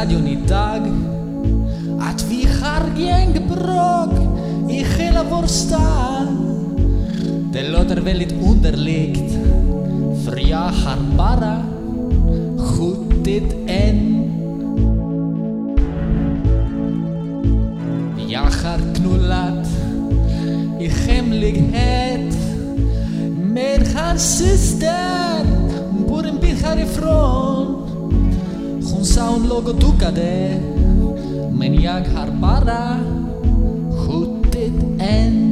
radion idag att vi har gängbråk i hela vår stad. Det låter väldigt underligt, för jag har bara skjutit en. Jag har knullat i hemlighet med hans syster. Hon bor en bit härifrån. Hon sa hon låg och duckade, men jag har bara skjutit en.